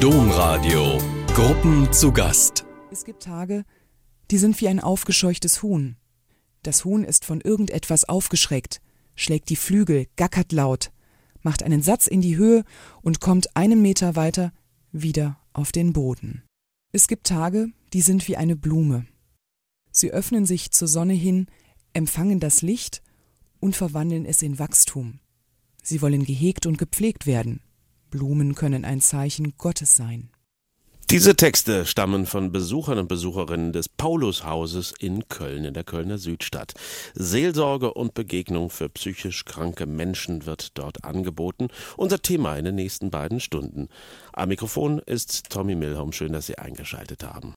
Domradio. Gruppen zu Gast. Es gibt Tage, die sind wie ein aufgescheuchtes Huhn. Das Huhn ist von irgendetwas aufgeschreckt, schlägt die Flügel, gackert laut, macht einen Satz in die Höhe und kommt einen Meter weiter wieder auf den Boden. Es gibt Tage, die sind wie eine Blume. Sie öffnen sich zur Sonne hin, empfangen das Licht und verwandeln es in Wachstum. Sie wollen gehegt und gepflegt werden. Blumen können ein Zeichen Gottes sein. Diese Texte stammen von Besuchern und Besucherinnen des Paulushauses in Köln, in der Kölner Südstadt. Seelsorge und Begegnung für psychisch kranke Menschen wird dort angeboten. Unser Thema in den nächsten beiden Stunden. Am Mikrofon ist Tommy Milholm. Schön, dass Sie eingeschaltet haben.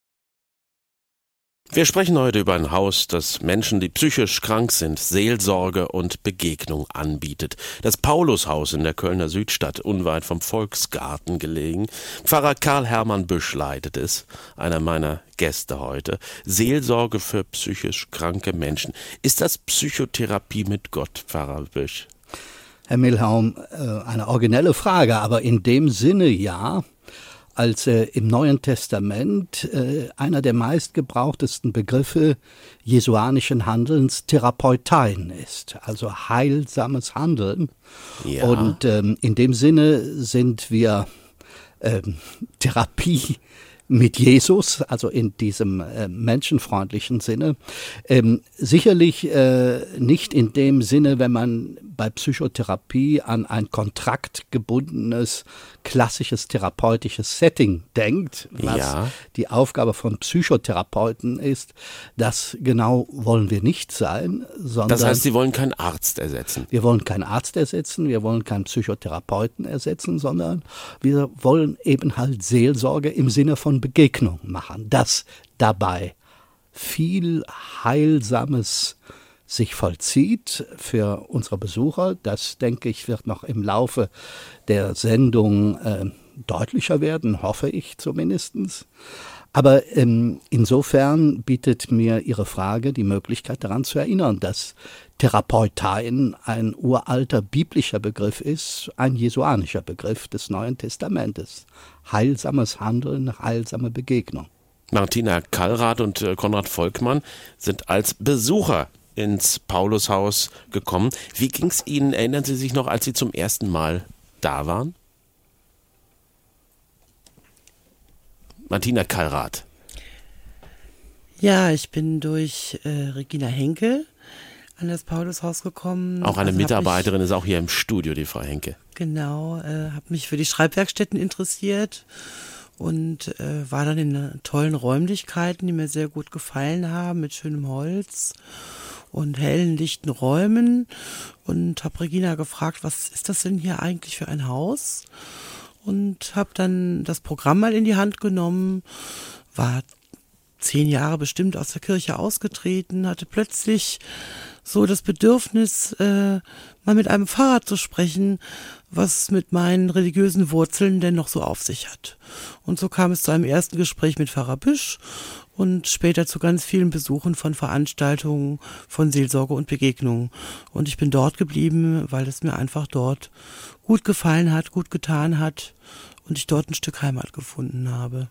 Wir sprechen heute über ein Haus, das Menschen, die psychisch krank sind, Seelsorge und Begegnung anbietet. Das Paulushaus in der Kölner Südstadt, unweit vom Volksgarten gelegen. Pfarrer Karl-Hermann Büsch leitet es, einer meiner Gäste heute. Seelsorge für psychisch kranke Menschen. Ist das Psychotherapie mit Gott, Pfarrer Büsch? Herr Milholm, eine originelle Frage, aber in dem Sinne ja. Als im Neuen Testament einer der meistgebrauchtesten Begriffe jesuanischen Handelns Therapeutein ist, also heilsames Handeln. Ja. Und in dem Sinne sind wir Therapie mit Jesus, also in diesem menschenfreundlichen Sinne. Sicherlich nicht in dem Sinne, wenn man bei Psychotherapie an ein kontraktgebundenes, klassisches therapeutisches Setting denkt, was die Aufgabe von Psychotherapeuten ist. Das genau wollen wir nicht sein. Sondern das heißt, Sie wollen keinen Arzt ersetzen? Wir wollen keinen Arzt ersetzen, wir wollen keinen Psychotherapeuten ersetzen, sondern wir wollen eben halt Seelsorge im Sinne von Begegnung machen, dass dabei viel Heilsames sich vollzieht für unsere Besucher. Das, denke ich, wird noch im Laufe der Sendung deutlicher werden, hoffe ich zumindest. Aber insofern bietet mir Ihre Frage die Möglichkeit daran zu erinnern, dass Therapeutein ein uralter biblischer Begriff ist, ein jesuanischer Begriff des Neuen Testamentes. Heilsames Handeln, heilsame Begegnung. Martina Kallrath und Konrad Volkmann sind als Besucher ins Paulushaus gekommen. Wie ging es Ihnen? Erinnern Sie sich noch, als Sie zum ersten Mal da waren? Martina Kallrath. Ja, ich bin durch Regina Henke an das Paulushaus gekommen. Auch eine Mitarbeiterin ist auch hier im Studio, die Frau Henke. Genau, habe mich für die Schreibwerkstätten interessiert und war dann in tollen Räumlichkeiten, die mir sehr gut gefallen haben, mit schönem Holz und hellen, lichten Räumen, und habe Regina gefragt, was ist das denn hier eigentlich für ein Haus? Und habe dann das Programm mal in die Hand genommen, war 10 Jahre bestimmt aus der Kirche ausgetreten, hatte plötzlich so das Bedürfnis, mal mit einem Pfarrer zu sprechen, was mit meinen religiösen Wurzeln denn noch so auf sich hat. Und so kam es zu einem ersten Gespräch mit Pfarrer Büsch und später zu ganz vielen Besuchen von Veranstaltungen von Seelsorge und Begegnungen. Und ich bin dort geblieben, weil es mir einfach dort gut gefallen hat, gut getan hat und ich dort ein Stück Heimat gefunden habe.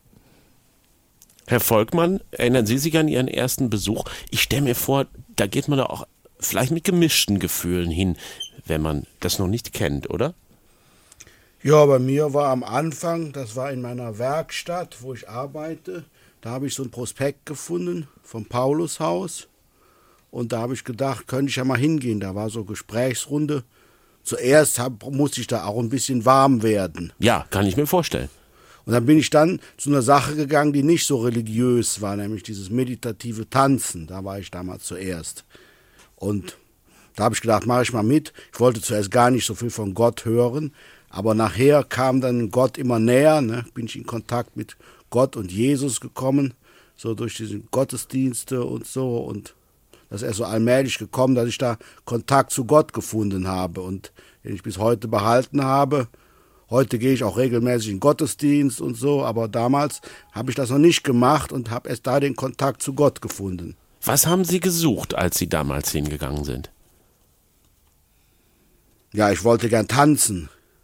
Herr Volkmann, erinnern Sie sich an Ihren ersten Besuch? Ich stelle mir vor, da geht man da auch vielleicht mit gemischten Gefühlen hin, wenn man das noch nicht kennt, oder? Ja, bei mir war am Anfang, das war in meiner Werkstatt, wo ich arbeite, da habe ich so ein Prospekt gefunden vom Paulushaus und da habe ich gedacht, könnte ich ja mal hingehen, da war so Gesprächsrunde. Zuerst musste ich da auch ein bisschen warm werden. Ja, kann ich mir vorstellen. Und dann bin ich dann zu einer Sache gegangen, die nicht so religiös war, nämlich dieses meditative Tanzen. Da war ich damals zuerst. Und da habe ich gedacht, mache ich mal mit. Ich wollte zuerst gar nicht so viel von Gott hören, aber nachher kam dann Gott immer näher, ne? Bin ich in Kontakt mit Gott und Jesus gekommen, so durch diese Gottesdienste und so. Und das ist erst so allmählich gekommen, dass ich da Kontakt zu Gott gefunden habe und den ich bis heute behalten habe. Heute gehe ich auch regelmäßig in den Gottesdienst und so, aber damals habe ich das noch nicht gemacht und habe erst da den Kontakt zu Gott gefunden. Was haben Sie gesucht, als Sie damals hingegangen sind? Ja, ich wollte gern tanzen.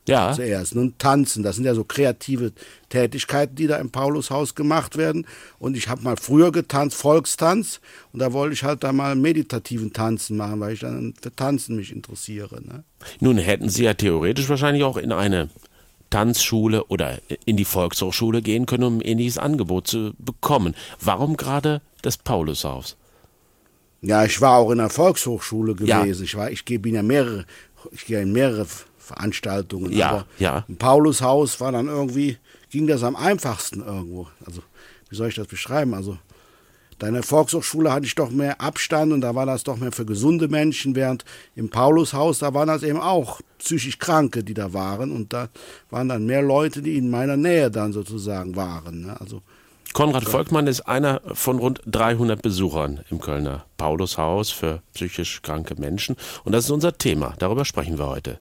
Ja. Zuerst. Nun Tanzen, das sind ja so kreative Tätigkeiten, die da im Paulushaus gemacht werden. Und ich habe mal früher getanzt, Volkstanz. Und da wollte ich halt da mal meditativen Tanzen machen, weil ich dann für Tanzen mich interessiere. Ne? Nun hätten Sie ja theoretisch wahrscheinlich auch in eine Tanzschule oder in die Volkshochschule gehen können, um ein ähnliches Angebot zu bekommen. Warum gerade das Paulushaus? Ja, ich war auch in der Volkshochschule gewesen. Ja. Ich gehe in mehrere Veranstaltungen. Ja, aber ja. im Paulushaus war dann irgendwie, ging das am einfachsten irgendwo. Also, wie soll ich das beschreiben? Also, da in der Volkshochschule hatte ich doch mehr Abstand und da war das doch mehr für gesunde Menschen, während im Paulushaus, da waren das eben auch psychisch Kranke, die da waren. Und da waren dann mehr Leute, die in meiner Nähe dann sozusagen waren. Ne? Also, Konrad Volkmann ist einer von rund 300 Besuchern im Kölner Paulushaus für psychisch kranke Menschen. Und das ist unser Thema. Darüber sprechen wir heute.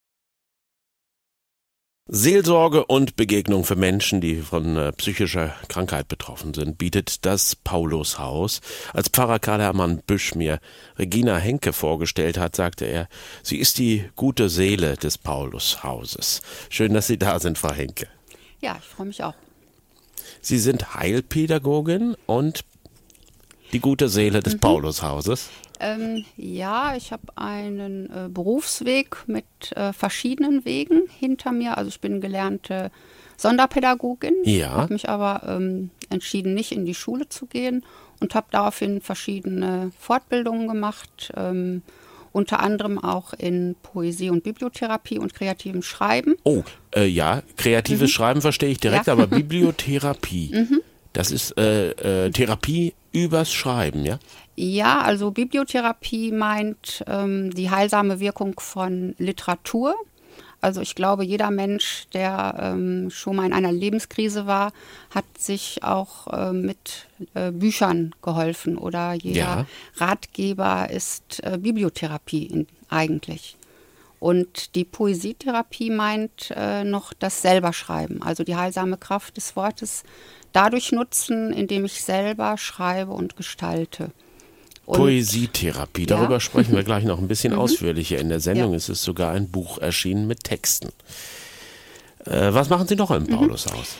Seelsorge und Begegnung für Menschen, die von psychischer Krankheit betroffen sind, bietet das Paulushaus. Als Pfarrer Karl-Hermann Büsch mir Regina Henke vorgestellt hat, sagte er, sie ist die gute Seele des Paulushauses. Schön, dass Sie da sind, Frau Henke. Ja, ich freue mich auch. Sie sind Heilpädagogin und die gute Seele des Paulushauses. Ja, ich habe einen Berufsweg mit verschiedenen Wegen hinter mir. Also ich bin gelernte Sonderpädagogin, habe mich aber entschieden, nicht in die Schule zu gehen und habe daraufhin verschiedene Fortbildungen gemacht, unter anderem auch in Poesie und Bibliotherapie und kreativem Schreiben. Oh, ja, kreatives Schreiben verstehe ich direkt, aber Bibliotherapie, das ist Therapie übers Schreiben, ja? Ja, also Bibliotherapie meint die heilsame Wirkung von Literatur. Also ich glaube, jeder Mensch, der schon mal in einer Lebenskrise war, hat sich auch mit Büchern geholfen. Oder jeder Ratgeber ist Bibliotherapie eigentlich. Und die Poesietherapie meint noch das Selberschreiben, also die heilsame Kraft des Wortes dadurch nutzen, indem ich selber schreibe und gestalte. Und Poesietherapie, darüber sprechen wir gleich noch ein bisschen ausführlicher. In der Sendung ist es sogar ein Buch erschienen mit Texten. Was machen Sie noch im Paulushaus?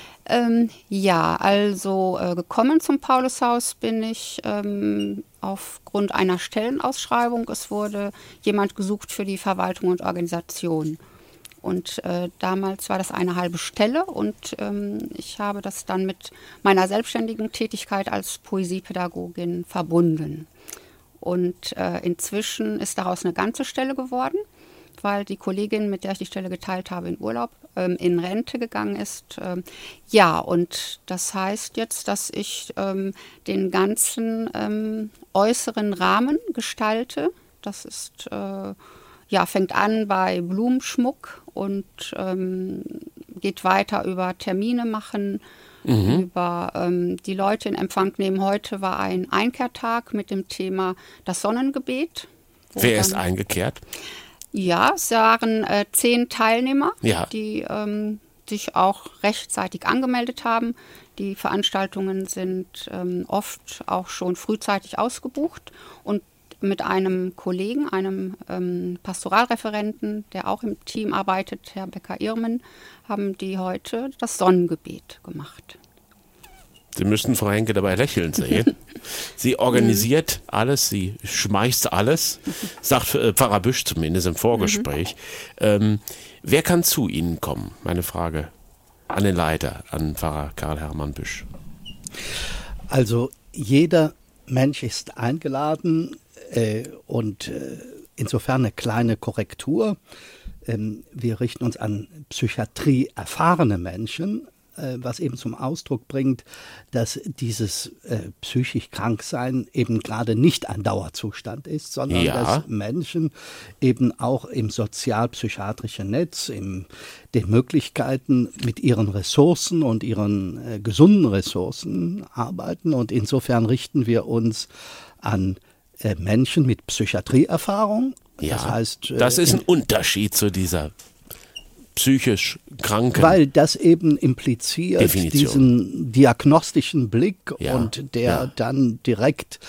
Gekommen zum Paulushaus bin ich aufgrund einer Stellenausschreibung. Es wurde jemand gesucht für die Verwaltung und Organisation. Und damals war das eine halbe Stelle und ich habe das dann mit meiner selbstständigen Tätigkeit als Poesiepädagogin verbunden. Und inzwischen ist daraus eine ganze Stelle geworden, weil die Kollegin, mit der ich die Stelle geteilt habe, in Urlaub, in Rente gegangen ist. Und das heißt jetzt, dass ich den ganzen äußeren Rahmen gestalte. Das ist fängt an bei Blumenschmuck und geht weiter über Termine machen, über die Leute in Empfang nehmen. Heute war ein Einkehrtag mit dem Thema das Sonnengebet. Wer ist eingekehrt? Ja, es waren 10 Teilnehmer, die sich auch rechtzeitig angemeldet haben. Die Veranstaltungen sind oft auch schon frühzeitig ausgebucht und mit einem Kollegen, einem Pastoralreferenten, der auch im Team arbeitet, Herr Becker-Irmen, haben die heute das Sonnengebet gemacht. Sie müssten Frau Henke dabei lächeln sehen. Sie organisiert alles, sie schmeißt alles, sagt Pfarrer Büsch zumindest im Vorgespräch. Wer kann zu Ihnen kommen? Meine Frage an den Leiter, an Pfarrer Karl-Hermann Büsch. Also jeder Mensch ist eingeladen und insofern eine kleine Korrektur. Wir richten uns an Psychiatrie erfahrene Menschen, was eben zum Ausdruck bringt, dass dieses psychisch Kranksein eben gerade nicht ein Dauerzustand ist, sondern dass Menschen eben auch im sozialpsychiatrischen Netz, in den Möglichkeiten mit ihren Ressourcen und ihren gesunden Ressourcen arbeiten. Und insofern richten wir uns an Menschen mit Psychiatrieerfahrung. Ja, das heißt, das ist ein Unterschied zu dieser psychisch Kranken. Weil das eben impliziert Definition. Diesen diagnostischen Blick und der dann direkt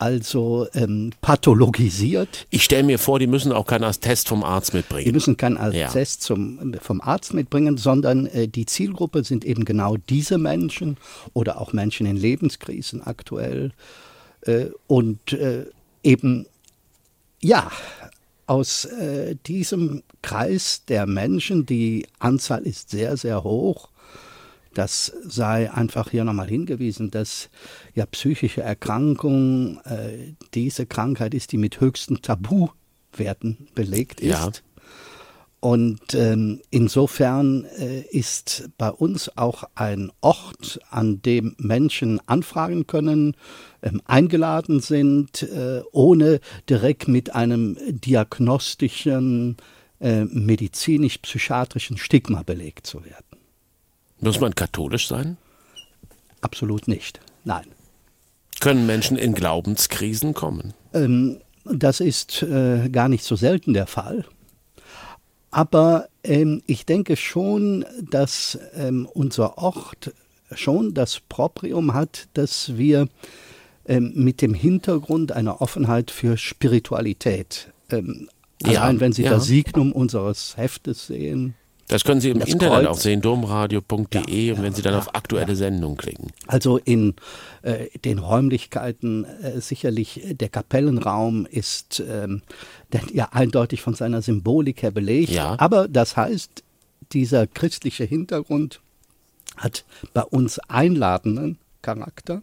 also pathologisiert. Ich stelle mir vor, die müssen auch keinen Attest vom Arzt mitbringen. Die müssen keinen Attest vom Arzt mitbringen, sondern die Zielgruppe sind eben genau diese Menschen oder auch Menschen in Lebenskrisen aktuell. Und eben, ja, aus diesem Kreis der Menschen, die Anzahl ist sehr, sehr hoch. Das sei einfach hier nochmal hingewiesen, dass ja psychische Erkrankung diese Krankheit ist, die mit höchsten Tabuwerten belegt ist. Ja. Und insofern ist bei uns auch ein Ort, an dem Menschen anfragen können, eingeladen sind, ohne direkt mit einem diagnostischen, medizinisch-psychiatrischen Stigma belegt zu werden. Muss man katholisch sein? Absolut nicht, nein. Können Menschen in Glaubenskrisen kommen? Das ist gar nicht so selten der Fall. Aber ich denke schon, dass unser Ort schon das Proprium hat, dass wir mit dem Hintergrund einer Offenheit für Spiritualität, allein wenn Sie das Signum unseres Heftes sehen. Das können Sie im Internet Kreuz auch sehen, domradio.de, und wenn Sie dann auf aktuelle Sendung klicken. Also in den Räumlichkeiten sicherlich der Kapellenraum ist ja eindeutig von seiner Symbolik her belegt. Ja. Aber das heißt, dieser christliche Hintergrund hat bei uns einladenden Charakter.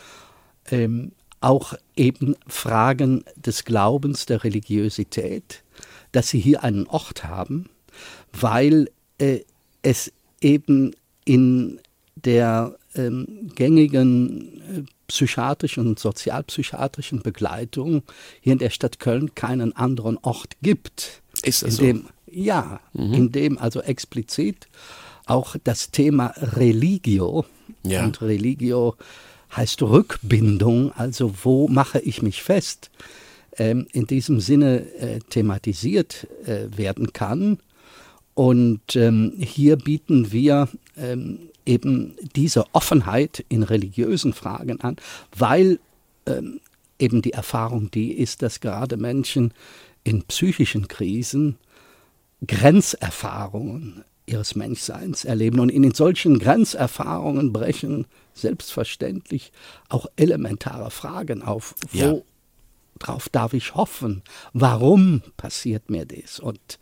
Auch eben Fragen des Glaubens, der Religiosität, dass Sie hier einen Ort haben, weil es eben in der gängigen psychiatrischen und sozialpsychiatrischen Begleitung hier in der Stadt Köln keinen anderen Ort gibt. Ist das so? In dem also explizit auch das Thema Religio, und Religio heißt Rückbindung, also wo mache ich mich fest, in diesem Sinne thematisiert werden kann. Und hier bieten wir eben diese Offenheit in religiösen Fragen an, weil eben die Erfahrung die ist, dass gerade Menschen in psychischen Krisen Grenzerfahrungen ihres Menschseins erleben. Und in solchen Grenzerfahrungen brechen selbstverständlich auch elementare Fragen auf. Worauf darf ich hoffen? Warum passiert mir das? Und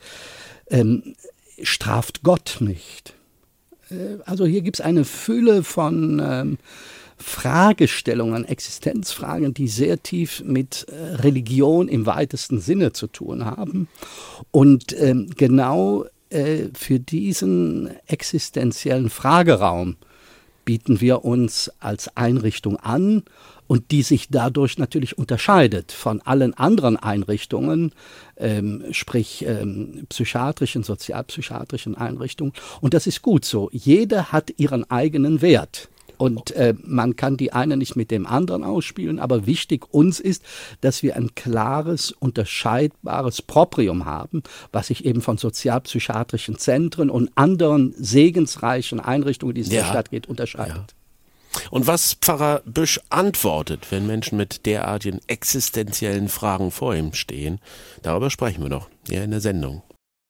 straft Gott nicht? Also hier gibt es eine Fülle von Fragestellungen, Existenzfragen, die sehr tief mit Religion im weitesten Sinne zu tun haben. Und genau für diesen existenziellen Frageraum bieten wir uns als Einrichtung an und die sich dadurch natürlich unterscheidet von allen anderen Einrichtungen, sprich psychiatrischen, sozialpsychiatrischen Einrichtungen. Und das ist gut so. Jede hat ihren eigenen Wert. Und man kann die eine nicht mit dem anderen ausspielen, aber wichtig uns ist, dass wir ein klares, unterscheidbares Proprium haben, was sich eben von sozialpsychiatrischen Zentren und anderen segensreichen Einrichtungen, die es in der Stadt geht, unterscheidet. Ja. Und was Pfarrer Büsch antwortet, wenn Menschen mit derartigen existenziellen Fragen vor ihm stehen, darüber sprechen wir noch hier in der Sendung.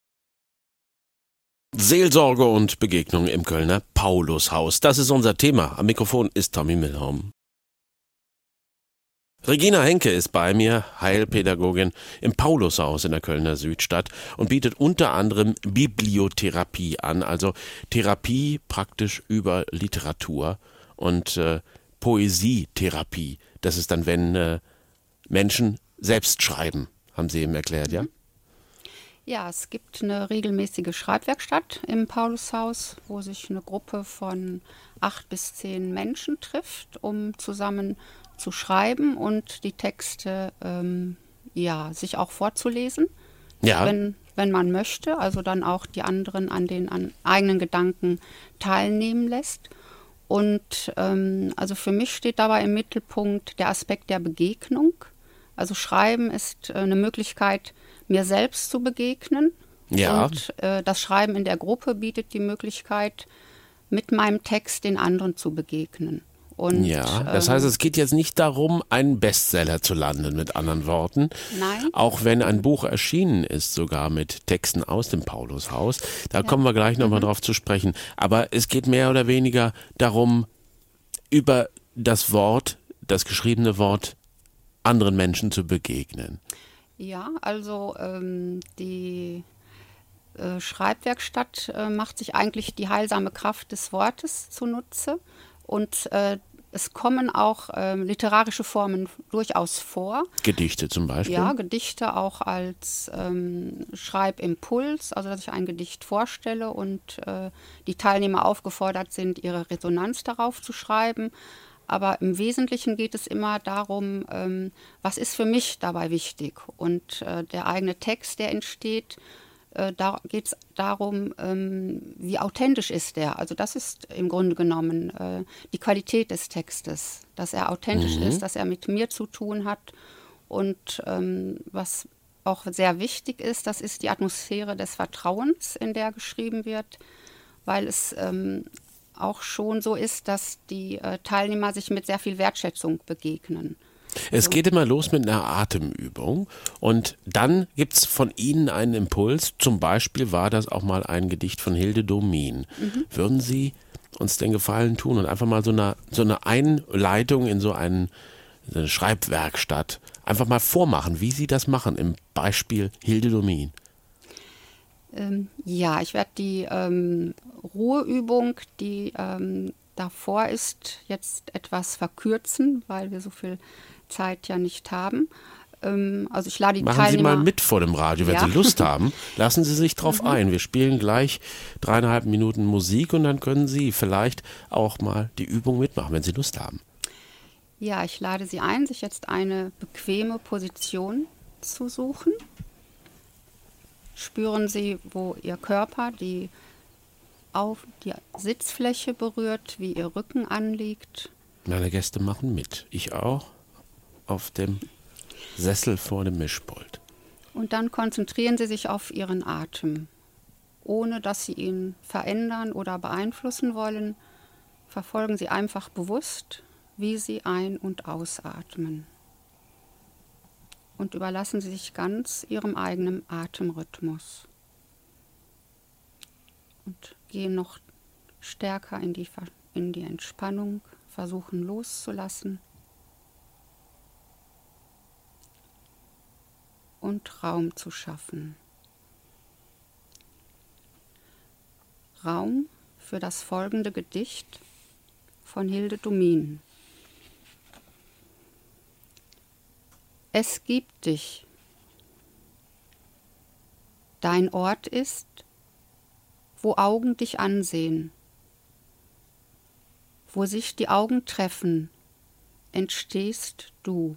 Seelsorge und Begegnung im Kölner Paulushaus. Das ist unser Thema. Am Mikrofon ist Tommy Milholm. Regina Henke ist bei mir, Heilpädagogin im Paulushaus in der Kölner Südstadt und bietet unter anderem Bibliotherapie an, also Therapie praktisch über Literatur und Poesietherapie. Das ist dann, wenn Menschen selbst schreiben, haben Sie eben erklärt, ja? Ja, es gibt eine regelmäßige Schreibwerkstatt im Paulushaus, wo sich eine Gruppe von 8 bis 10 Menschen trifft, um zusammen zu schreiben und die Texte sich auch vorzulesen, wenn man möchte, also dann auch die anderen an eigenen Gedanken teilnehmen lässt. Und also für mich steht dabei im Mittelpunkt der Aspekt der Begegnung. Also Schreiben ist eine Möglichkeit, mir selbst zu begegnen. Ja. Und das Schreiben in der Gruppe bietet die Möglichkeit, mit meinem Text den anderen zu begegnen. Und, ja, das heißt, es geht jetzt nicht darum, einen Bestseller zu landen, mit anderen Worten. Nein. Auch wenn ein Buch erschienen ist, sogar mit Texten aus dem Paulushaus. Da kommen wir gleich nochmal drauf zu sprechen. Aber es geht mehr oder weniger darum, über das Wort, das geschriebene Wort, anderen Menschen zu begegnen. Ja, also die Schreibwerkstatt macht sich eigentlich die heilsame Kraft des Wortes zunutze und es kommen auch literarische Formen durchaus vor. Gedichte zum Beispiel? Ja, Gedichte auch als Schreibimpuls, also dass ich ein Gedicht vorstelle und die Teilnehmer aufgefordert sind, ihre Resonanz darauf zu schreiben. Aber im Wesentlichen geht es immer darum, was ist für mich dabei wichtig. Und der eigene Text, der entsteht, da geht es darum, wie authentisch ist der. Also das ist im Grunde genommen die Qualität des Textes, dass er authentisch ist, dass er mit mir zu tun hat. Und was auch sehr wichtig ist, das ist die Atmosphäre des Vertrauens, in der geschrieben wird, weil es auch schon so ist, dass die Teilnehmer sich mit sehr viel Wertschätzung begegnen. Es geht immer los mit einer Atemübung und dann gibt es von Ihnen einen Impuls. Zum Beispiel war das auch mal ein Gedicht von Hilde Domin. Würden Sie uns den Gefallen tun und einfach mal so eine Einleitung in so eine Schreibwerkstatt einfach mal vormachen, wie Sie das machen im Beispiel Hilde Domin? Ja, ich werde die Ruheübung, die davor ist, jetzt etwas verkürzen, weil wir so viel Zeit ja nicht haben. Also ich lade die Machen Teilnehmer... Sie mal mit vor dem Radio, wenn Sie Lust haben. Lassen Sie sich drauf ein. Wir spielen gleich 3,5 Minuten Musik und dann können Sie vielleicht auch mal die Übung mitmachen, wenn Sie Lust haben. Ja, ich lade Sie ein, sich jetzt eine bequeme Position zu suchen. Spüren Sie, wo Ihr Körper die Sitzfläche berührt, wie Ihr Rücken anliegt. Meine Gäste machen mit. Ich auch. Auf dem Sessel vor dem Mischpult. Und dann konzentrieren Sie sich auf Ihren Atem. Ohne dass Sie ihn verändern oder beeinflussen wollen, verfolgen Sie einfach bewusst, wie Sie ein- und ausatmen. Und überlassen Sie sich ganz Ihrem eigenen Atemrhythmus. Und gehen noch stärker in die Entspannung, versuchen loszulassen. Und Raum zu schaffen. Raum für das folgende Gedicht von Hilde Domin. Es gibt dich. Dein Ort ist, wo Augen dich ansehen. Wo sich die Augen treffen, entstehst du.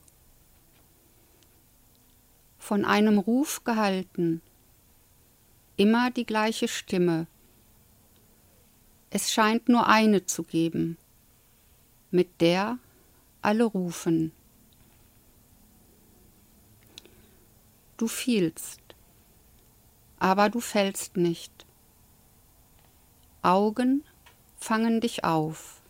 Von einem Ruf gehalten, immer die gleiche Stimme. Es scheint nur eine zu geben, mit der alle rufen. Du fielst, aber du fällst nicht. Augen fangen dich auf.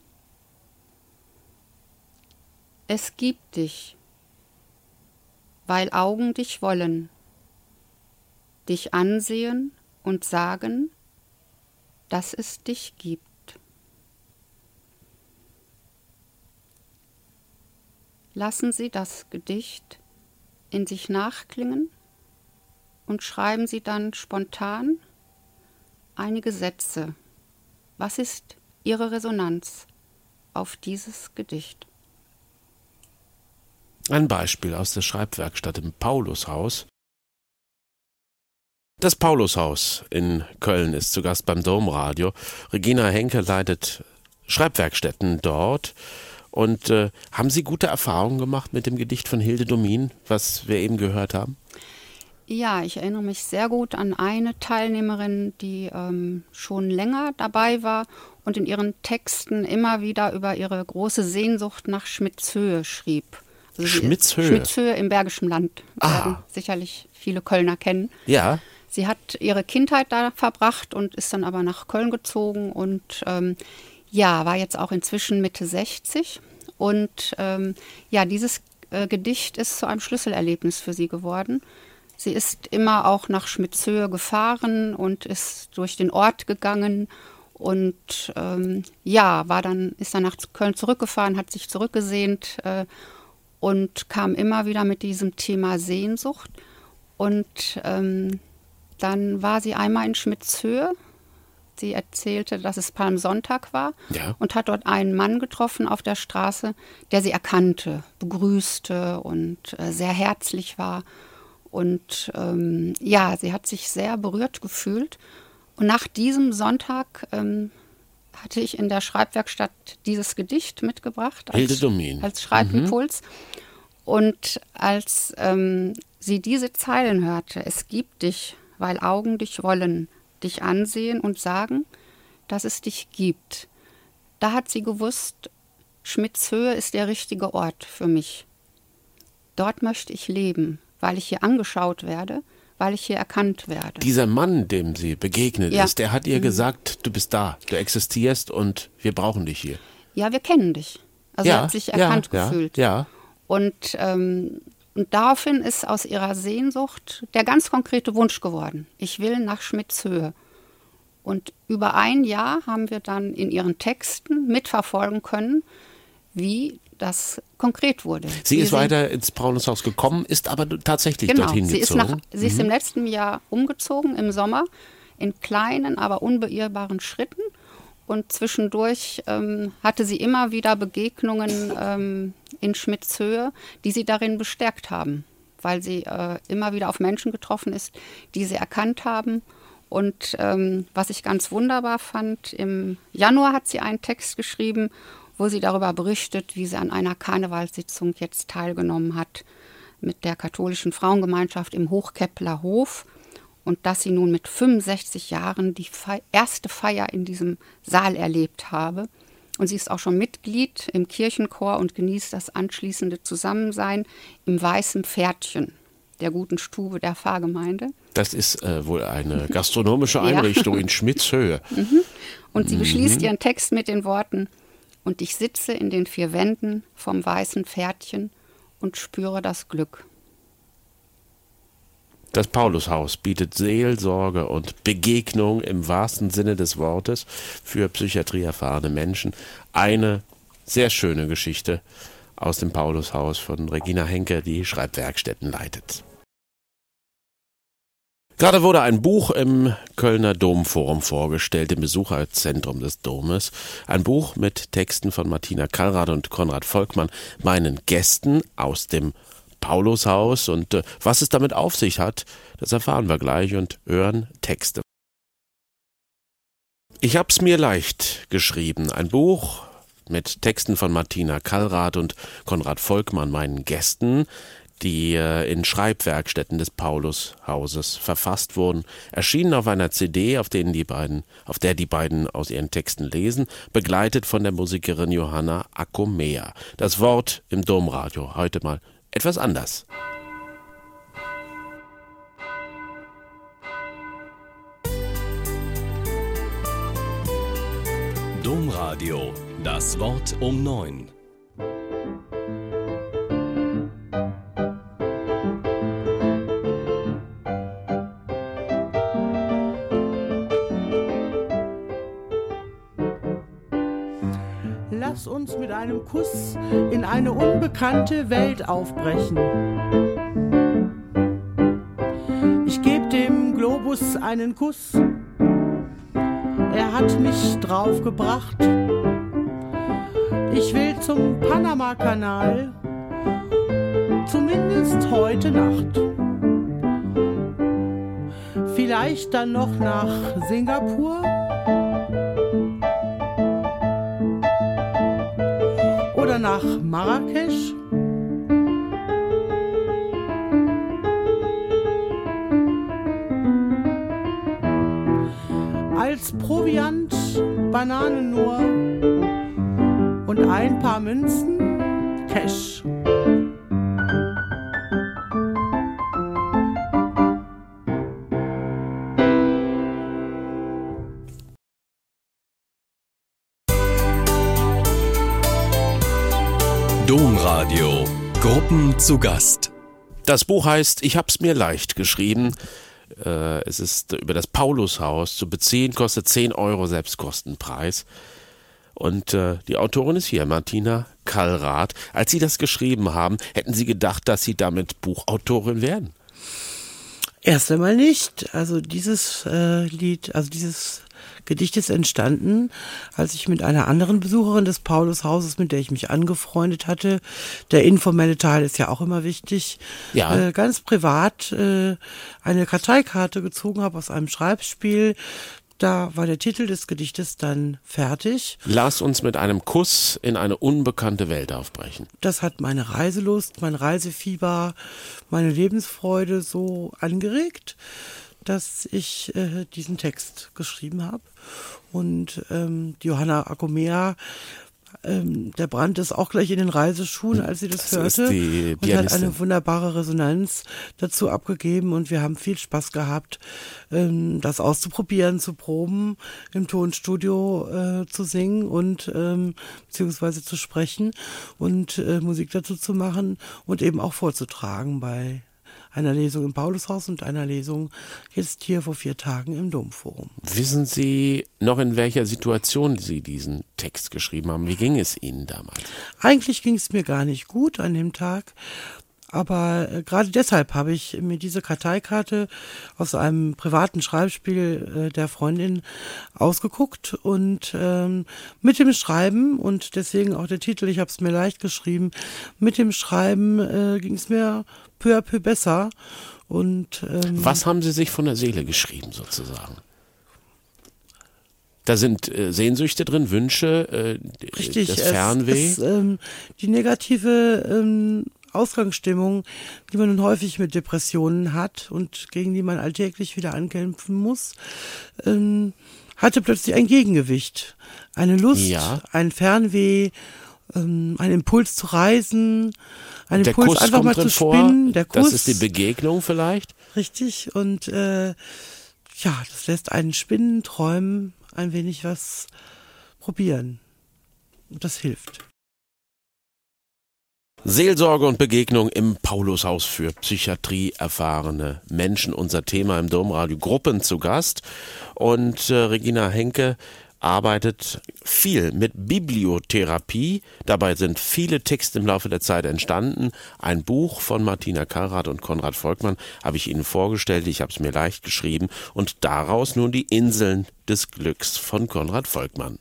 Es gibt dich, weil Augen dich wollen, dich ansehen und sagen, dass es dich gibt. Lassen Sie das Gedicht in sich nachklingen und schreiben Sie dann spontan einige Sätze. Was ist Ihre Resonanz auf dieses Gedicht? Ein Beispiel aus der Schreibwerkstatt im Paulushaus. Das Paulushaus in Köln ist zu Gast beim Domradio. Regina Henke leitet Schreibwerkstätten dort. Und haben Sie gute Erfahrungen gemacht mit dem Gedicht von Hilde Domin, was wir eben gehört haben? Ja, ich erinnere mich sehr gut an eine Teilnehmerin, die schon länger dabei war und in ihren Texten immer wieder über ihre große Sehnsucht nach Schmitzhöhe schrieb. Also Schmitzhöhe im Bergischen Land, werden sicherlich viele Kölner kennen. Ja. Sie hat ihre Kindheit da verbracht und ist dann aber nach Köln gezogen und Ja, war jetzt auch inzwischen Mitte 60. Und dieses Gedicht ist zu einem Schlüsselerlebnis für sie geworden. Sie ist immer auch nach Schmitzhöhe gefahren und ist durch den Ort gegangen und ist dann nach Köln zurückgefahren, hat sich zurückgesehnt und kam immer wieder mit diesem Thema Sehnsucht. Und dann war sie einmal in Schmitzhöhe. Sie erzählte, dass es Palmsonntag war und hat dort einen Mann getroffen auf der Straße, der sie erkannte, begrüßte und sehr herzlich war. Und sie hat sich sehr berührt gefühlt. Und nach diesem Sonntag hatte ich in der Schreibwerkstatt dieses Gedicht mitgebracht als Schreibimpuls. Und als sie diese Zeilen hörte, es gibt dich, weil Augen dich wollen, dich ansehen und sagen, dass es dich gibt. Da hat sie gewusst, Schmitzhöhe ist der richtige Ort für mich. Dort möchte ich leben, weil ich hier angeschaut werde, weil ich hier erkannt werde. Dieser Mann, dem sie begegnet ist, der hat ihr gesagt, du bist da, du existierst und wir brauchen dich hier. Ja, wir kennen dich. Also er hat sich erkannt gefühlt. Ja. Und daraufhin ist aus ihrer Sehnsucht der ganz konkrete Wunsch geworden. Ich will nach Schmitzhöhe. Und über ein Jahr haben wir dann in ihren Texten mitverfolgen können, wie das konkret wurde. Sie ist weiter ins Paulushaus gekommen, ist aber tatsächlich dorthin gezogen. Sie ist im letzten Jahr umgezogen, im Sommer, in kleinen, aber unbeirrbaren Schritten. Und zwischendurch hatte sie immer wieder Begegnungen in Schmitzhöhe, die sie darin bestärkt haben, weil sie immer wieder auf Menschen getroffen ist, die sie erkannt haben. Und was ich ganz wunderbar fand, im Januar hat sie einen Text geschrieben, wo sie darüber berichtet, wie sie an einer Karnevalssitzung jetzt teilgenommen hat mit der katholischen Frauengemeinschaft im Hochkeppler Hof. Und dass sie nun mit 65 Jahren die erste Feier in diesem Saal erlebt habe. Und sie ist auch schon Mitglied im Kirchenchor und genießt das anschließende Zusammensein im Weißen Pferdchen, der guten Stube der Pfarrgemeinde. Das ist wohl eine gastronomische Einrichtung in Schmitzhöhe. Und sie beschließt ihren Text mit den Worten: Und ich sitze in den 4 Wänden vom Weißen Pferdchen und spüre das Glück. Das Paulushaus bietet Seelsorge und Begegnung im wahrsten Sinne des Wortes für psychiatrieerfahrene Menschen. Eine sehr schöne Geschichte aus dem Paulushaus von Regina Henke, die Schreibwerkstätten leitet. Gerade wurde ein Buch im Kölner Domforum vorgestellt, im Besucherzentrum des Domes. Ein Buch mit Texten von Martina Kallrad und Konrad Volkmann, meinen Gästen aus dem Paulushaus. Und was es damit auf sich hat, das erfahren wir gleich und hören Texte. Ich hab's mir leicht geschrieben. Ein Buch mit Texten von Martina Kallrad und Konrad Volkmann, meinen Gästen, die in Schreibwerkstätten des Paulushauses verfasst wurden, erschienen auf einer CD, auf der die beiden aus ihren Texten lesen, begleitet von der Musikerin Johanna Akomea. Das Wort im Domradio, heute mal etwas anders. Domradio, das Wort um 9. Lass uns mit einem Kuss in eine unbekannte Welt aufbrechen. Ich gebe dem Globus einen Kuss. Er hat mich draufgebracht. Ich will zum Panama-Kanal, zumindest heute Nacht. Vielleicht dann noch nach Singapur oder nach Marrakesch. Als Proviant Bananen nur und ein paar Münzen Cash. Domradio. Gruppen zu Gast. Das Buch heißt Ich hab's mir leicht geschrieben. Es ist über das Paulushaus zu beziehen, kostet 10 € Selbstkostenpreis. Und die Autorin ist hier, Martina Kallrath. Als Sie das geschrieben haben, hätten Sie gedacht, dass Sie damit Buchautorin werden? Erst einmal nicht. Also dieses dieses Gedicht ist entstanden, als ich mit einer anderen Besucherin des Paulushauses, mit der ich mich angefreundet hatte, der informelle Teil ist ja auch immer wichtig, Ja. ganz privat eine Karteikarte gezogen habe aus einem Schreibspiel. Da war der Titel des Gedichtes dann fertig. Lass uns mit einem Kuss in eine unbekannte Welt aufbrechen. Das hat meine Reiselust, mein Reisefieber, meine Lebensfreude so angeregt, dass ich diesen Text geschrieben habe. Und Johanna Akomea, der brannte es auch gleich in den Reiseschuhen, als sie das hörte, ist die und hat Pianistin. eine wunderbare Resonanz dazu abgegeben, und wir haben viel Spaß gehabt, das auszuprobieren, zu proben, im Tonstudio zu singen und beziehungsweise zu sprechen und Musik dazu zu machen und eben auch vorzutragen bei einer Lesung im Paulushaus und einer Lesung jetzt hier vor 4 Tagen im Domforum. Wissen Sie noch, in welcher Situation Sie diesen Text geschrieben haben? Wie ging es Ihnen damals? Eigentlich ging es mir gar nicht gut an dem Tag, aber gerade deshalb habe ich mir diese Karteikarte aus einem privaten Schreibspiel der Freundin ausgeguckt und mit dem Schreiben, und deswegen auch der Titel, ich habe es mir leicht geschrieben, mit dem Schreiben ging es mir peu à peu besser. Und Was haben Sie sich von der Seele geschrieben, sozusagen? Da sind Sehnsüchte drin, Wünsche, richtig, das Fernweh. Die negative Ausgangsstimmung, die man nun häufig mit Depressionen hat und gegen die man alltäglich wieder ankämpfen muss, hatte plötzlich ein Gegengewicht. Eine Lust, Ja. ein Fernweh, ein Impuls zu reisen, ein Der Impuls Kuss einfach kommt mal drin zu vor. spinnen, der Kuss. Das ist die Begegnung vielleicht. Richtig, und das lässt einen spinnen, träumen, ein wenig was probieren. Und das hilft. Seelsorge und Begegnung im Paulushaus für Psychiatrie erfahrene Menschen. Unser Thema im Domradio. Gruppen zu Gast. Und Regina Henke arbeitet viel mit Bibliotherapie. Dabei sind viele Texte im Laufe der Zeit entstanden. Ein Buch von Martina Kallrath und Konrad Volkmann habe ich Ihnen vorgestellt. Ich habe es mir leicht geschrieben. Und daraus nun die Inseln des Glücks von Konrad Volkmann.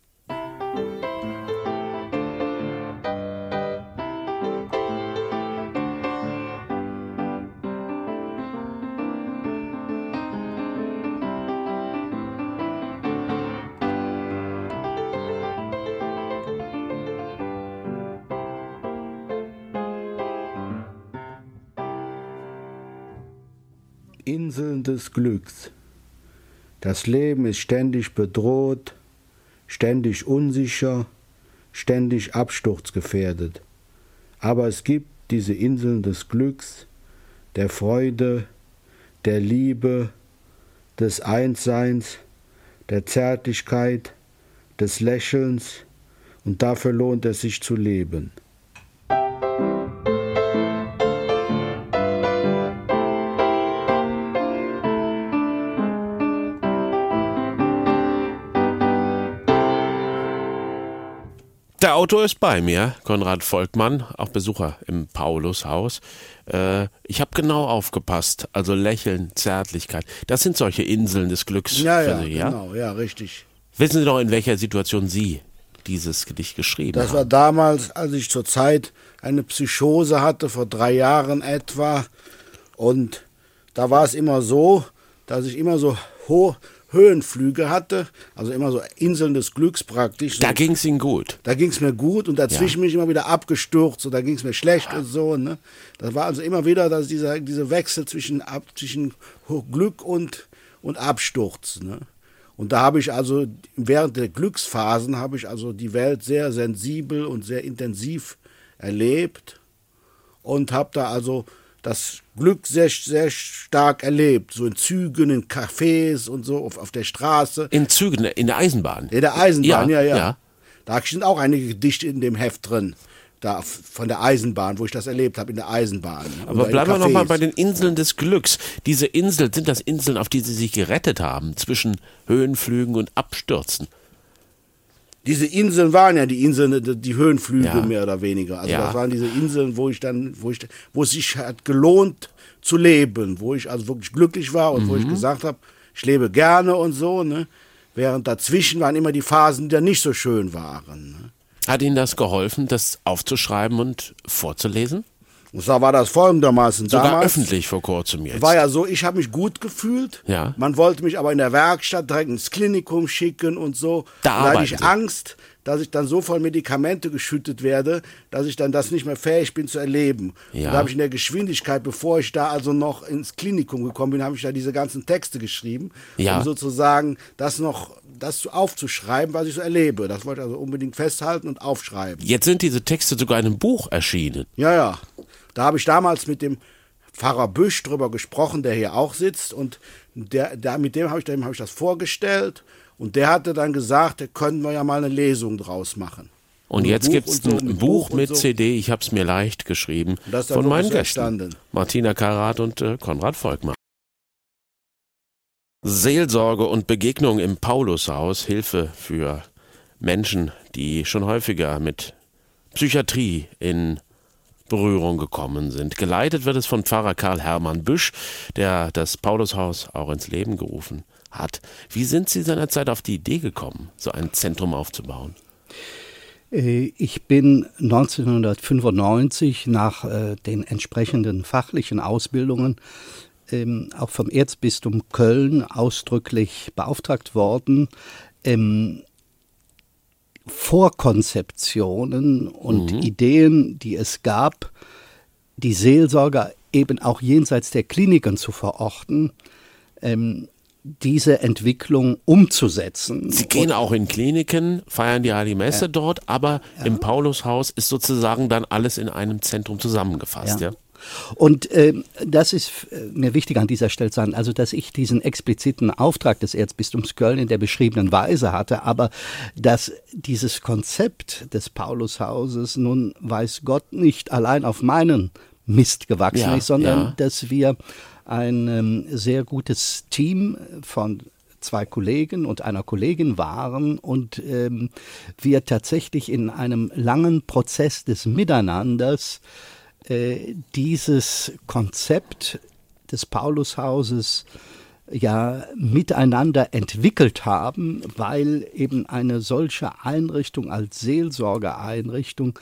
Inseln des Glücks. Das Leben ist ständig bedroht, ständig unsicher, ständig absturzgefährdet. Aber es gibt diese Inseln des Glücks, der Freude, der Liebe, des Einsseins, der Zärtlichkeit, des Lächelns, und dafür lohnt es sich zu leben. Der Autor ist bei mir, Konrad Volkmann, auch Besucher im Paulushaus. Ich habe genau aufgepasst, also Lächeln, Zärtlichkeit, das sind solche Inseln des Glücks für Sie, ja? Genau, ja, richtig. Wissen Sie noch, in welcher Situation Sie dieses Gedicht geschrieben Das war haben? damals, als ich zur Zeit eine Psychose hatte, vor 3 Jahren etwa. Und da war es immer so, dass ich immer so Höhenflüge hatte, also immer so Inseln des Glücks praktisch. Da ging es Ihnen gut. Da ging es mir gut, und dazwischen bin ich immer wieder abgestürzt, und da ging es mir schlecht und so. Ne? Das war also immer wieder diese Wechsel zwischen Glück und Absturz. Ne? Und da habe ich also während der Glücksphasen habe ich also die Welt sehr sensibel und sehr intensiv erlebt und habe da also das Glück sehr, sehr stark erlebt, so in Zügen, in Cafés und so auf der Straße. In Zügen, in der Eisenbahn. In der Eisenbahn, ja. ja. Da sind auch einige Gedichte in dem Heft drin. da von der Eisenbahn, wo ich das erlebt habe, in der Eisenbahn. Aber bleiben wir nochmal bei den Inseln des Glücks. Diese Inseln, sind das Inseln, auf die Sie sich gerettet haben, zwischen Höhenflügen und Abstürzen? Diese Inseln waren ja die Inseln, die Höhenflüge mehr oder weniger. Also Ja. das waren diese Inseln, wo es sich hat gelohnt zu leben, wo ich also wirklich glücklich war und wo ich gesagt habe, ich lebe gerne und so, ne? Während dazwischen waren immer die Phasen, die dann nicht so schön waren. Ne? Hat Ihnen das geholfen, das aufzuschreiben und vorzulesen? Und zwar war das folgendermaßen Sogar damals. öffentlich vor kurzem jetzt. War ja so, ich habe mich gut gefühlt. Ja. Man wollte mich aber in der Werkstatt direkt ins Klinikum schicken und so. Da und da hatte arbeiten ich Sie. Angst, dass ich dann so voll Medikamente geschüttet werde, dass ich dann das nicht mehr fähig bin zu erleben. Ja. Und da habe ich in der Geschwindigkeit, bevor ich da also noch ins Klinikum gekommen bin, habe ich da diese ganzen Texte geschrieben, Ja. um sozusagen das aufzuschreiben, was ich so erlebe. Das wollte ich also unbedingt festhalten und aufschreiben. Jetzt sind diese Texte sogar in einem Buch erschienen. Ja. Da habe ich damals mit dem Pfarrer Büsch drüber gesprochen, der hier auch sitzt. Und mit dem habe ich das vorgestellt. Und der hatte dann gesagt, da können wir ja mal eine Lesung draus machen. Und jetzt gibt es ein Buch mit so. CD, ich habe es mir leicht geschrieben, Das ist dann von meinen wirklich Gästen, entstanden. Martina Karat und Konrad Volkmar. Seelsorge und Begegnung im Paulushaus, Hilfe für Menschen, die schon häufiger mit Psychiatrie in Berührung gekommen sind. Geleitet wird es von Pfarrer Karl Hermann Büsch, der das Paulushaus auch ins Leben gerufen hat. Wie sind Sie seinerzeit auf die Idee gekommen, so ein Zentrum aufzubauen? Ich bin 1995 nach den entsprechenden fachlichen Ausbildungen auch vom Erzbistum Köln ausdrücklich beauftragt worden, Vorkonzeptionen und Ideen, die es gab, die Seelsorger eben auch jenseits der Kliniken zu verorten, diese Entwicklung umzusetzen. Sie gehen auch in Kliniken, feiern die Heilige Messe dort, aber im Paulushaus ist sozusagen dann alles in einem Zentrum zusammengefasst. Ja. Und das ist mir wichtig an dieser Stelle zu sagen, also dass ich diesen expliziten Auftrag des Erzbistums Köln in der beschriebenen Weise hatte, aber dass dieses Konzept des Paulushauses nun weiß Gott nicht allein auf meinen Mist gewachsen ist, sondern dass wir ein sehr gutes Team von 2 Kollegen und einer Kollegin waren und wir tatsächlich in einem langen Prozess des Miteinanders dieses Konzept des Paulushauses miteinander entwickelt haben, weil eben eine solche Einrichtung als Seelsorgeeinrichtung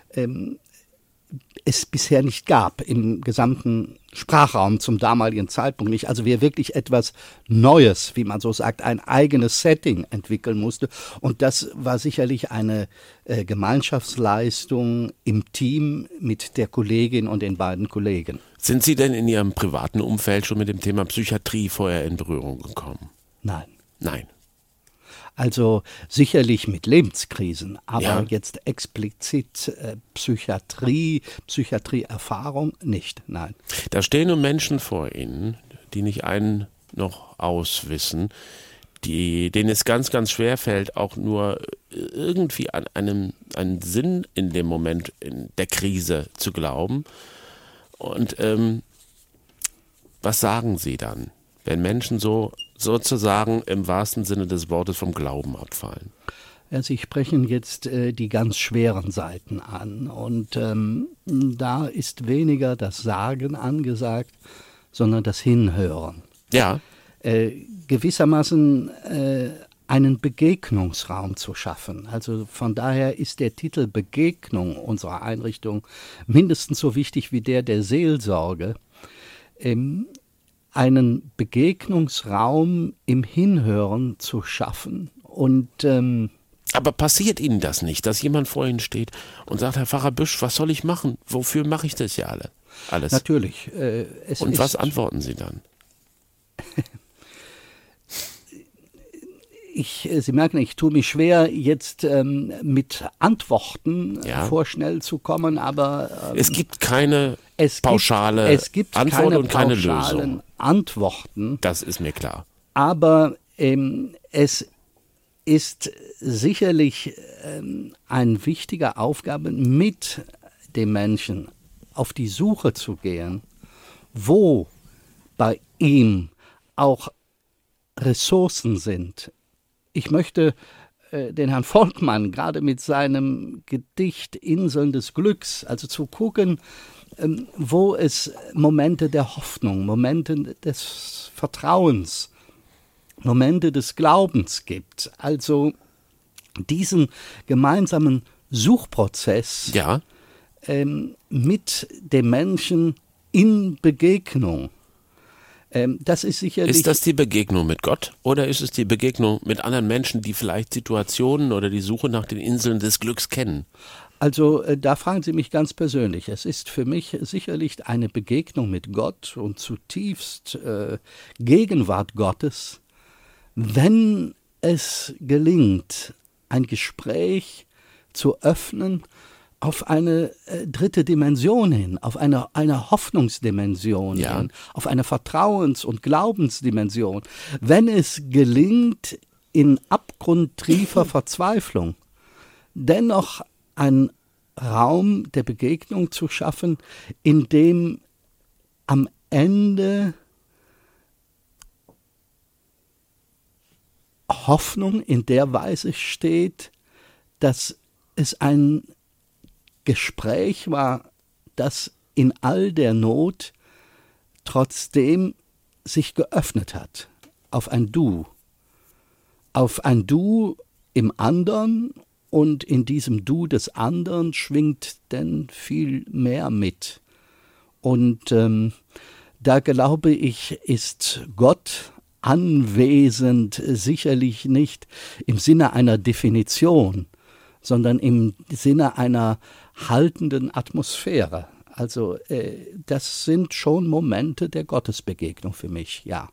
es bisher nicht gab, im gesamten Sprachraum zum damaligen Zeitpunkt nicht. Also wir wirklich etwas Neues, wie man so sagt, ein eigenes Setting entwickeln musste. Und das war sicherlich eine Gemeinschaftsleistung im Team mit der Kollegin und den beiden Kollegen. Sind Sie denn in Ihrem privaten Umfeld schon mit dem Thema Psychiatrie vorher in Berührung gekommen? Nein. Nein. Also sicherlich mit Lebenskrisen, aber jetzt explizit Psychiatrieerfahrung nicht, nein. Da stehen nun Menschen vor Ihnen, die nicht ein noch aus wissen, denen es ganz, ganz schwer fällt, auch nur irgendwie an einen Sinn in dem Moment in der Krise zu glauben. Und was sagen Sie dann, wenn Menschen sozusagen im wahrsten Sinne des Wortes vom Glauben abfallen? Ja, Sie sprechen jetzt die ganz schweren Seiten an und da ist weniger das Sagen angesagt, sondern das Hinhören. Ja. Gewissermaßen einen Begegnungsraum zu schaffen. Also von daher ist der Titel Begegnung unserer Einrichtung mindestens so wichtig wie der Seelsorge. Einen Begegnungsraum im Hinhören zu schaffen. Und aber passiert Ihnen das nicht, dass jemand vor Ihnen steht und sagt, Herr Pfarrer Büsch, was soll ich machen? Wofür mache ich das ja alles? Natürlich. Und was antworten Sie dann? Sie merken, ich tue mich schwer, jetzt mit Antworten vorschnell zu kommen, aber es gibt keine pauschale Antwort und keine Lösung. Antworten. Das ist mir klar. Aber ist sicherlich eine wichtige Aufgabe, mit dem Menschen auf die Suche zu gehen, wo bei ihm auch Ressourcen sind. Ich möchte den Herrn Volkmann gerade mit seinem Gedicht Inseln des Glücks, also zu gucken, wo es Momente der Hoffnung, Momente des Vertrauens, Momente des Glaubens gibt. Also diesen gemeinsamen Suchprozess mit dem Menschen in Begegnung. Das ist sicherlich. Ist das die Begegnung mit Gott oder ist es die Begegnung mit anderen Menschen, die vielleicht Situationen oder die Suche nach den Inseln des Glücks kennen? Also da fragen Sie mich ganz persönlich. Es ist für mich sicherlich eine Begegnung mit Gott und zutiefst Gegenwart Gottes, wenn es gelingt, ein Gespräch zu öffnen auf eine dritte Dimension hin, auf eine Hoffnungsdimension hin, auf eine Vertrauens- und Glaubensdimension. Wenn es gelingt, in abgrundtiefer Verzweiflung dennoch einen Raum der Begegnung zu schaffen, in dem am Ende Hoffnung in der Weise steht, dass es ein Gespräch war, das in all der Not trotzdem sich geöffnet hat auf ein Du im anderen, und in diesem Du des anderen schwingt denn viel mehr mit. Und da glaube ich, ist Gott anwesend, sicherlich nicht im Sinne einer Definition, sondern im Sinne einer haltenden Atmosphäre. Also das sind schon Momente der Gottesbegegnung für mich, ja.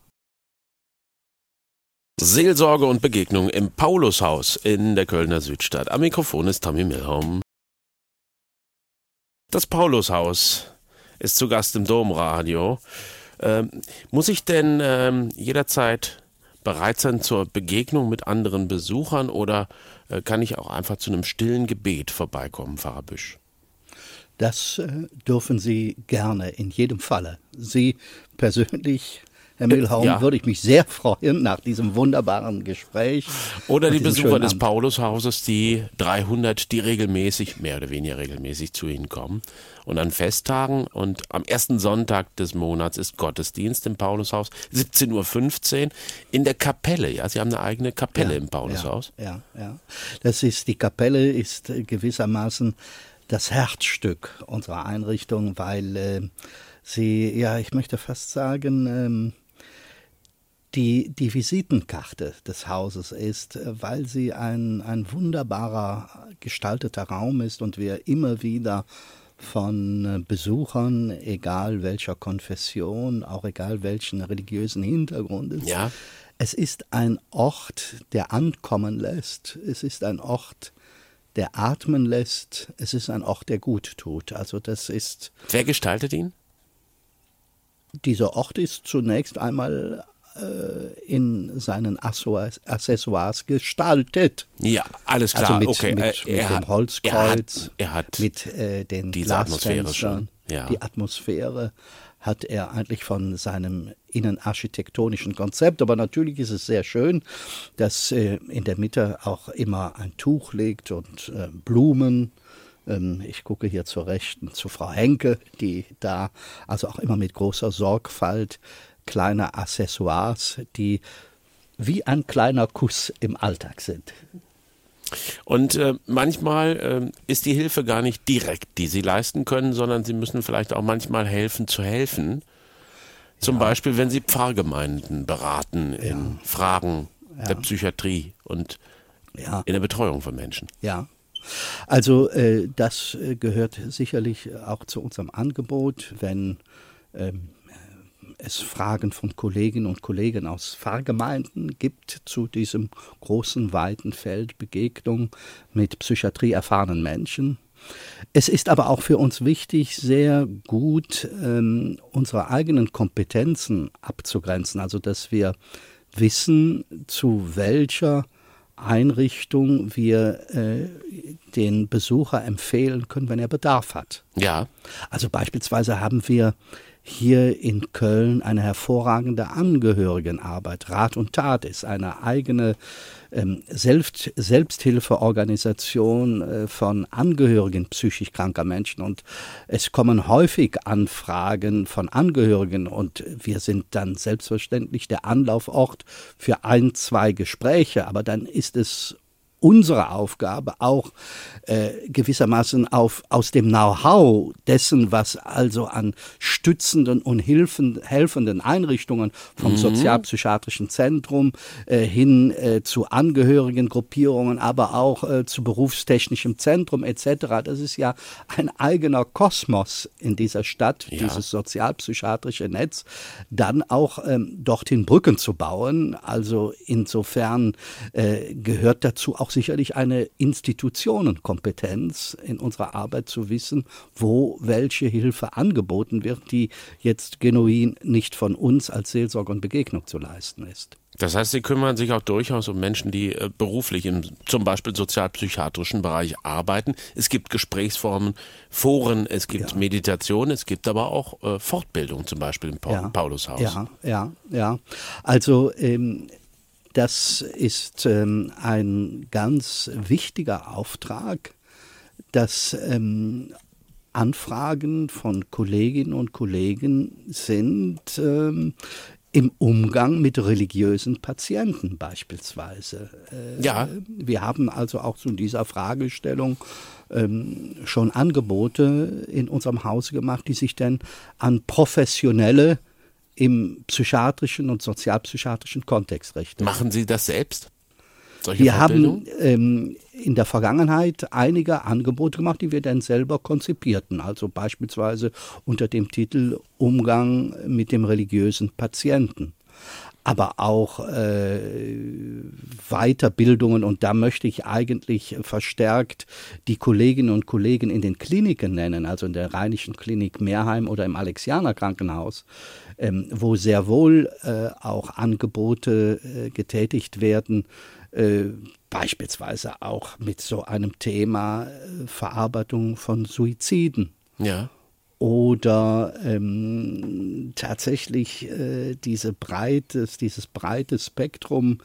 Seelsorge und Begegnung im Paulushaus in der Kölner Südstadt. Am Mikrofon ist Tommy Milholm. Das Paulushaus ist zu Gast im Domradio. Muss ich denn jederzeit bereit sein zur Begegnung mit anderen Besuchern oder kann ich auch einfach zu einem stillen Gebet vorbeikommen, Pfarrer Büsch? Das dürfen Sie gerne, in jedem Falle. Sie persönlich, Herr Milholm, würde ich mich sehr freuen nach diesem wunderbaren Gespräch. Oder die Besucher des Paulushauses, die 300, die regelmäßig, mehr oder weniger regelmäßig zu Ihnen kommen. Und an Festtagen und am ersten Sonntag des Monats ist Gottesdienst im Paulushaus, 17:15 Uhr in der Kapelle. Ja, Sie haben eine eigene Kapelle im Paulushaus. Ja. Die Kapelle ist gewissermaßen das Herzstück unserer Einrichtung, weil sie, ich möchte fast sagen, die Visitenkarte des Hauses ist, weil sie ein wunderbarer gestalteter Raum ist und wir immer wieder von Besuchern, egal welcher Konfession, auch egal welchen religiösen Hintergrund ist. Ja. Es ist ein Ort, der ankommen lässt. Es ist ein Ort, der atmen lässt. Es ist ein Ort, der gut tut. Also das ist. Wer gestaltet ihn? Dieser Ort ist zunächst einmal in seinen Accessoires gestaltet. Ja, alles klar. Also mit dem Holzkreuz, mit den Glasfenstern. Die Atmosphäre hat er eigentlich von seinem innenarchitektonischen Konzept. Aber natürlich ist es sehr schön, dass in der Mitte auch immer ein Tuch liegt und Blumen. Ich gucke hier zur Rechten zu Frau Henke, die da also auch immer mit großer Sorgfalt kleine Accessoires, die wie ein kleiner Kuss im Alltag sind. Und manchmal ist die Hilfe gar nicht direkt, die Sie leisten können, sondern Sie müssen vielleicht auch manchmal helfen zu helfen. Zum Beispiel, wenn Sie Pfarrgemeinden beraten in Fragen der Psychiatrie und in der Betreuung von Menschen. Ja. Also das gehört sicherlich auch zu unserem Angebot, wenn es Fragen von Kolleginnen und Kollegen aus Pfarrgemeinden gibt zu diesem großen, weiten Feld Begegnung mit psychiatrieerfahrenen Menschen. Es ist aber auch für uns wichtig, sehr gut unsere eigenen Kompetenzen abzugrenzen, also dass wir wissen, zu welcher Einrichtung wir den Besucher empfehlen können, wenn er Bedarf hat. Ja. Also beispielsweise haben wir hier in Köln eine hervorragende Angehörigenarbeit. Rat und Tat ist eine eigene Selbsthilfeorganisation von Angehörigen psychisch kranker Menschen. Und es kommen häufig Anfragen von Angehörigen und wir sind dann selbstverständlich der Anlaufort für 1-2 Gespräche. Aber dann ist es unsere Aufgabe auch gewissermaßen aus dem Know-how dessen, was also an stützenden und helfenden Einrichtungen vom Sozialpsychiatrischen Zentrum hin zu Angehörigengruppierungen, aber auch zu berufstechnischem Zentrum etc. Das ist ja ein eigener Kosmos in dieser Stadt, dieses sozialpsychiatrische Netz, dann auch dorthin Brücken zu bauen. Also insofern gehört dazu auch sicherlich eine Institutionenkompetenz in unserer Arbeit zu wissen, wo welche Hilfe angeboten wird, die jetzt genuin nicht von uns als Seelsorge und Begegnung zu leisten ist. Das heißt, Sie kümmern sich auch durchaus um Menschen, die beruflich im zum Beispiel sozialpsychiatrischen Bereich arbeiten. Es gibt Gesprächsformen, Foren, es gibt Meditation, es gibt aber auch Fortbildung, zum Beispiel im Paulushaus. Ja. Also das ist ein ganz wichtiger Auftrag, dass Anfragen von Kolleginnen und Kollegen sind im Umgang mit religiösen Patienten beispielsweise. Wir haben also auch zu dieser Fragestellung schon Angebote in unserem Hause gemacht, die sich dann an Professionelle im psychiatrischen und sozialpsychiatrischen Kontext richten. Machen Sie das selbst? Wir haben in der Vergangenheit einige Angebote gemacht, die wir dann selber konzipierten. Also beispielsweise unter dem Titel Umgang mit dem religiösen Patienten. Aber auch Weiterbildungen, und da möchte ich eigentlich verstärkt die Kolleginnen und Kollegen in den Kliniken nennen, also in der Rheinischen Klinik Meerheim oder im Alexianer Krankenhaus, wo sehr wohl auch Angebote getätigt werden, beispielsweise auch mit so einem Thema Verarbeitung von Suiziden. Ja. Oder tatsächlich dieses breite Spektrum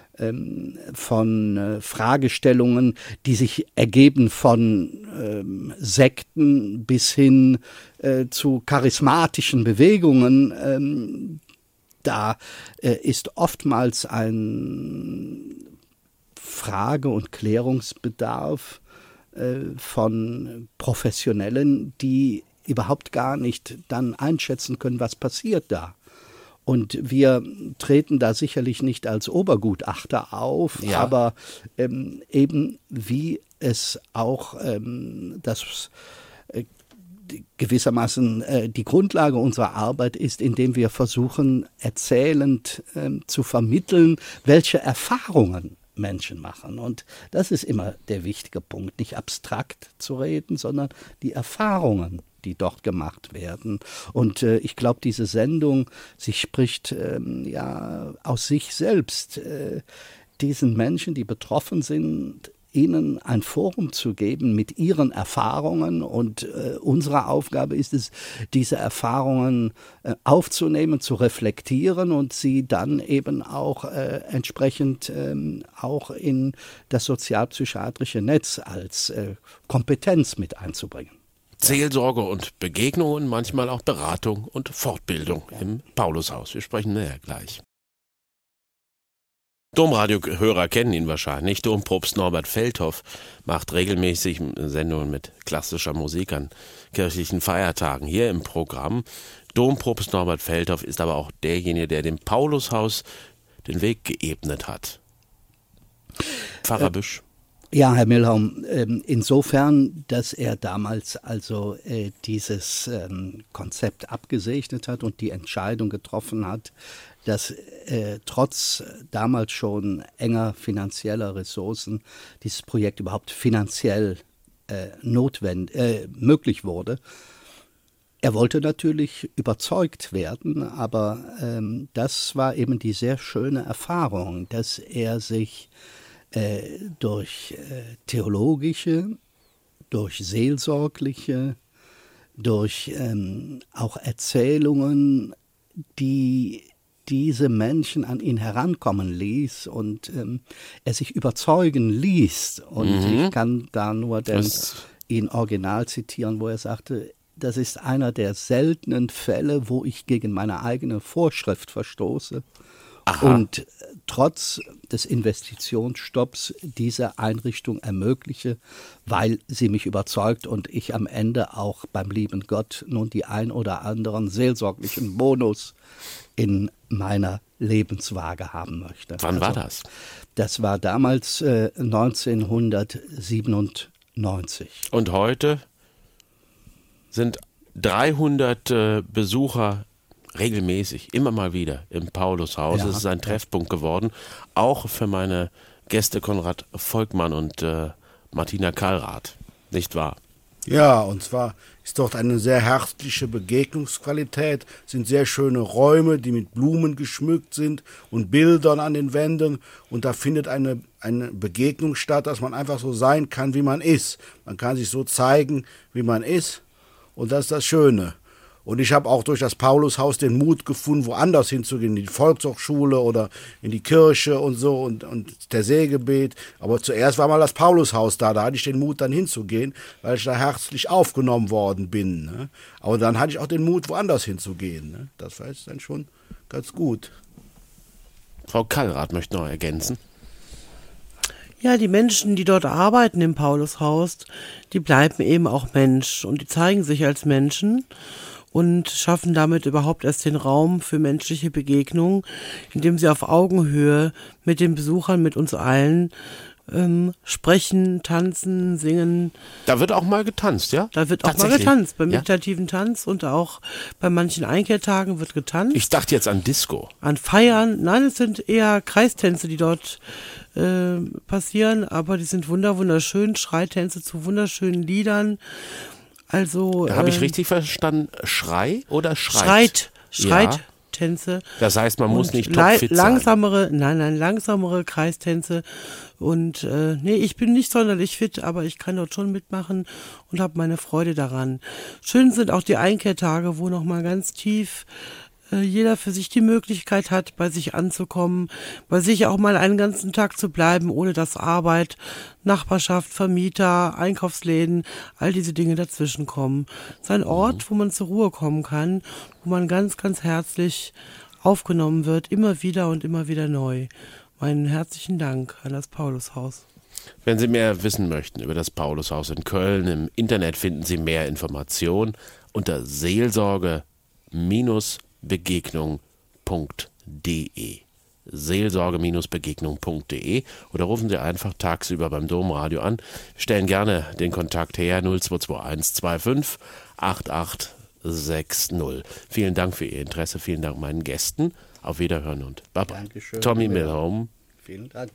von Fragestellungen, die sich ergeben von Sekten bis hin zu charismatischen Bewegungen. Da ist oftmals ein Frage- und Klärungsbedarf von Professionellen, die überhaupt gar nicht dann einschätzen können, was passiert da. Und wir treten da sicherlich nicht als Obergutachter auf, aber eben wie es auch gewissermaßen die Grundlage unserer Arbeit ist, indem wir versuchen, erzählend zu vermitteln, welche Erfahrungen Menschen machen. Und das ist immer der wichtige Punkt, nicht abstrakt zu reden, sondern die Erfahrungen, die dort gemacht werden. Und ich glaube, diese Sendung, sie spricht aus sich selbst, diesen Menschen, die betroffen sind, ihnen ein Forum zu geben mit ihren Erfahrungen. Und unsere Aufgabe ist es, diese Erfahrungen aufzunehmen, zu reflektieren und sie dann eben auch entsprechend auch in das sozialpsychiatrische Netz als Kompetenz mit einzubringen. Seelsorge und Begegnungen, manchmal auch Beratung und Fortbildung im Paulushaus. Wir sprechen näher gleich. Domradio-Hörer kennen ihn wahrscheinlich. Dompropst Norbert Feldhoff macht regelmäßig Sendungen mit klassischer Musik an kirchlichen Feiertagen hier im Programm. Dompropst Norbert Feldhoff ist aber auch derjenige, der dem Paulushaus den Weg geebnet hat. Pfarrer Büsch. Ja, Herr Milhaum, insofern, dass er damals also dieses Konzept abgesegnet hat und die Entscheidung getroffen hat, dass trotz damals schon enger finanzieller Ressourcen dieses Projekt überhaupt finanziell möglich wurde. Er wollte natürlich überzeugt werden, aber das war eben die sehr schöne Erfahrung, dass er sich durch theologische, durch seelsorgliche, durch auch Erzählungen, die diese Menschen an ihn herankommen ließ und er sich überzeugen ließ. Und ich kann da nur ihn original zitieren, wo er sagte, das ist einer der seltenen Fälle, wo ich gegen meine eigene Vorschrift verstoße. Aha. Und trotz des Investitionsstopps diese Einrichtung ermögliche, weil sie mich überzeugt und ich am Ende auch beim lieben Gott nun die ein oder anderen seelsorglichen Bonus in meiner Lebenswaage haben möchte. Wann war das? Das war damals 1997. Und heute sind 300 Besucher regelmäßig, immer mal wieder im Paulushaus. Es ist ein Treffpunkt geworden, auch für meine Gäste Konrad Volkmann und Martina Kallrath, nicht wahr? Ja, und zwar ist dort eine sehr herzliche Begegnungsqualität, sind sehr schöne Räume, die mit Blumen geschmückt sind und Bildern an den Wänden, und da findet eine Begegnung statt, dass man einfach so sein kann, wie man ist. Man kann sich so zeigen, wie man ist, und das ist das Schöne. Und ich habe auch durch das Paulushaus den Mut gefunden, woanders hinzugehen, in die Volkshochschule oder in die Kirche und so und der Seegebet. Aber zuerst war mal das Paulushaus da hatte ich den Mut dann hinzugehen, weil ich da herzlich aufgenommen worden bin. Ne? Aber dann hatte ich auch den Mut, woanders hinzugehen. Ne? Das war jetzt dann schon ganz gut. Frau Kallrath möchte noch ergänzen. Ja, die Menschen, die dort arbeiten im Paulushaus, die bleiben eben auch Mensch und die zeigen sich als Menschen und schaffen damit überhaupt erst den Raum für menschliche Begegnung, indem sie auf Augenhöhe mit den Besuchern, mit uns allen sprechen, tanzen, singen. Da wird auch mal getanzt, ja? Da wird auch mal getanzt, beim meditativen Tanz, und auch bei manchen Einkehrtagen wird getanzt. Ich dachte jetzt an Disco. An Feiern, nein, es sind eher Kreistänze, die dort passieren, aber die sind wunderschön, Schreitänze zu wunderschönen Liedern. Also habe ich richtig verstanden? Schrei oder Schreit? Schreittänze. Das heißt, man muss nicht topfit sein. Langsamere Kreistänze. Und ich bin nicht sonderlich fit, aber ich kann dort schon mitmachen und habe meine Freude daran. Schön sind auch die Einkehrtage, wo nochmal ganz tief jeder für sich die Möglichkeit hat, bei sich anzukommen, bei sich auch mal einen ganzen Tag zu bleiben, ohne dass Arbeit, Nachbarschaft, Vermieter, Einkaufsläden, all diese Dinge dazwischen kommen. Es ist ein Ort, wo man zur Ruhe kommen kann, wo man ganz, ganz herzlich aufgenommen wird, immer wieder und immer wieder neu. Meinen herzlichen Dank an das Paulushaus. Wenn Sie mehr wissen möchten über das Paulushaus in Köln, im Internet finden Sie mehr Informationen unter seelsorge-begegnung.de. Seelsorge-begegnung.de, oder rufen Sie einfach tagsüber beim Domradio an. Wir stellen gerne den Kontakt her, 0221 25 8860. Vielen Dank für Ihr Interesse, vielen Dank meinen Gästen. Auf Wiederhören und Baba. Dankeschön. Tommy Milholm. Vielen Dank.